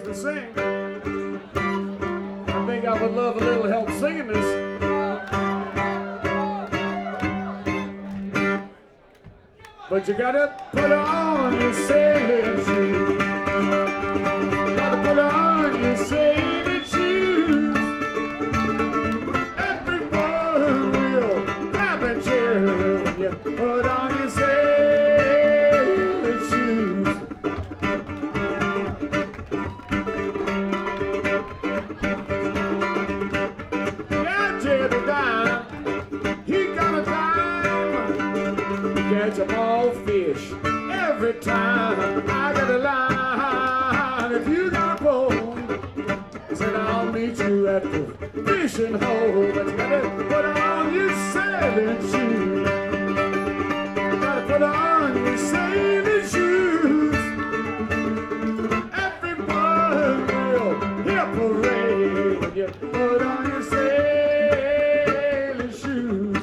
to sing. I think I would love a little help singing this. But you gotta put on your sailing shoes. Gotta put on your sailing shoes. Everyone will clap and cheer when you put on your sailing shoes. Yeah, Jerry Dime, he got a dime. Catch a ball fish every time. I got a line. If you got a pole, I said I'll meet you at the fishing hole. But you gotta put on your sailing shoes. You gotta put on your sailing shoes. Everyone will hear parade when you put on your sailing shoes.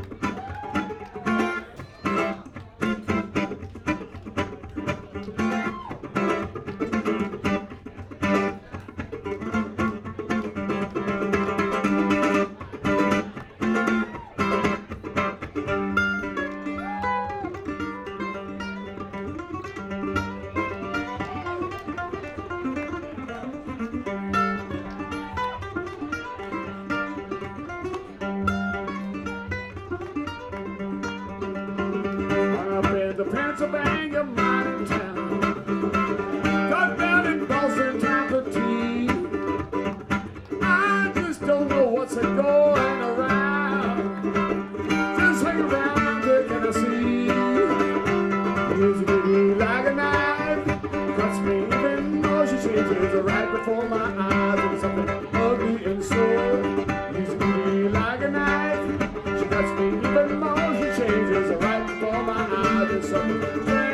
The Pennsylvania mining town, got down in Boston town for tea. I just don't know what's going around. Just hang around to Tennessee. Usually like a knife, cuts me even though she changes right before my eyes. There's something ugly in store. Usually like a knife, she cuts me even though she changes right before my eyes. Something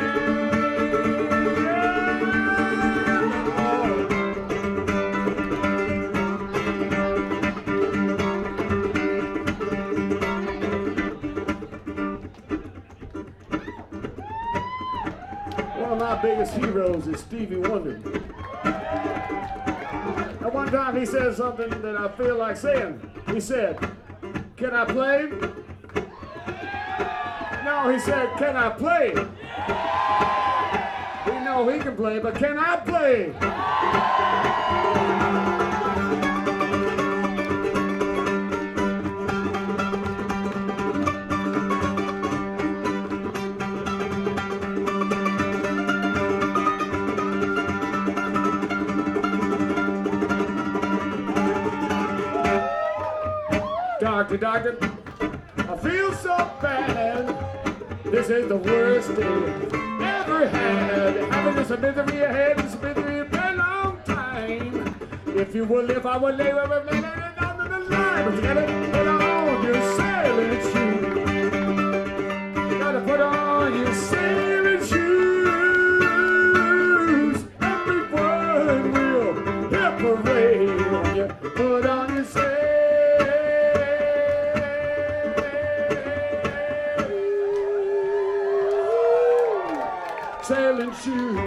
one of my biggest heroes is Stevie Wonder. At one time he said something that I feel like saying. He said, "Can I play?" No, he said, "Can I play?" We know he can play, but can I play? Doctor, doctor, I feel so bad. This is the worst day ever had. Having this misery ahead, this misery a very long time. If you will live, I will lay down the line. But you gotta put on your sailing shoes. You gotta put on your sailing shoes. Everyone will hear parade when you put on your sailing shoes.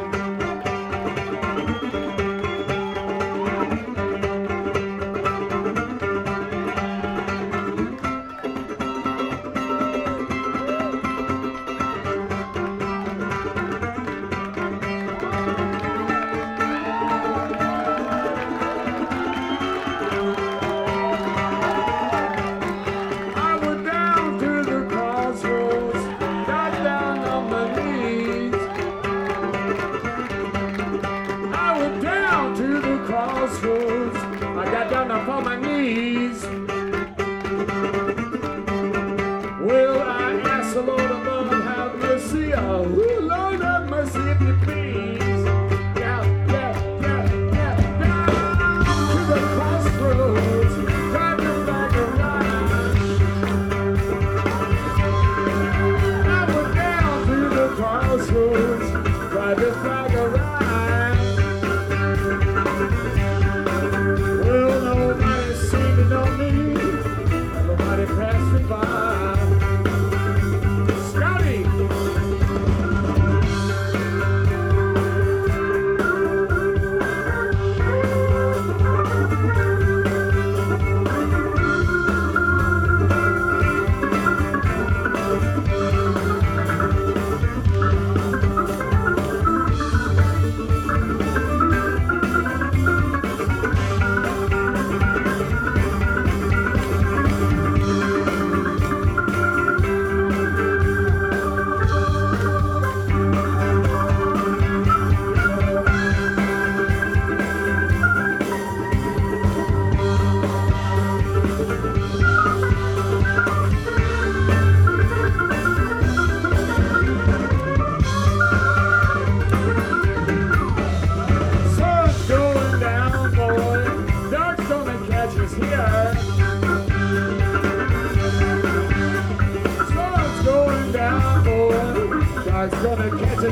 I got down upon my knees. Well, I asked the Lord above, have mercy. Oh, Lord, have mercy if you please. Yeah, yeah, yeah, yeah. Down to the crossroads, drive your flag around. I went down to the crossroads, drive your flag around. Passing by. Scotty!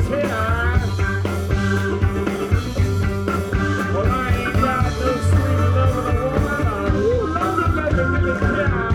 care. Well, I ain't got no sweet loving woman. Ooh, loving like a little care.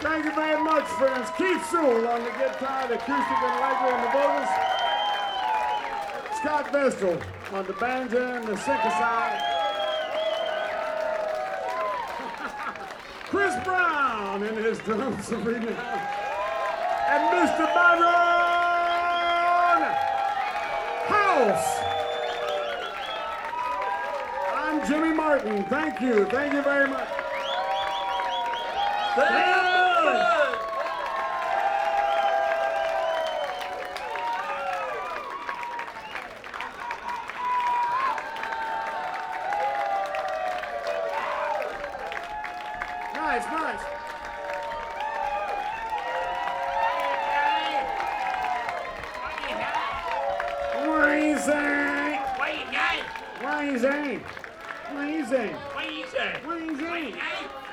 Thank you very much, friends. Keith Sewell on the guitar, the acoustic and electric and the vocals. Scott Vestal on the banjo and the synthesizer. Chris Brown in his drums arena. And Mr. Byron House. I'm Jimmy Martin. Thank you. Thank you very much. Thank you. Nice, nice. What do you say? What you got? What do you say? What do you say? What you say? What do you say? What you say?